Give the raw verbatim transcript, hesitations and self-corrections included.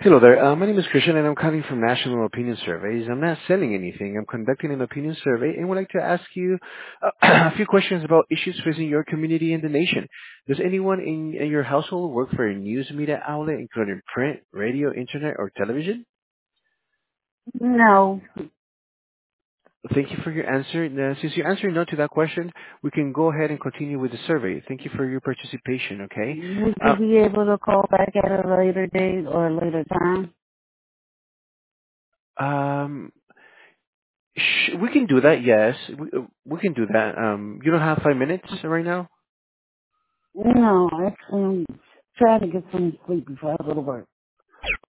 Hello there. Uh, my name is Christian, and I'm calling from National Opinion Surveys. I'm not selling anything. I'm conducting an opinion survey, and would like to ask you uh, a few questions about issues facing your community and the nation. Does anyone in, in your household work for a news media outlet, including print, radio, internet, or television? No. Thank you for your answer. Now, since you answered no to that question, we can go ahead and continue with the survey. Thank you for your participation, okay? Would you Uh, be able to call back at a later date or a later time? um, sh- we can do that, yes. We, uh, we can do that. Um, you don't have five minutes right now? No, actually, I'm trying to get some sleep before I go to work.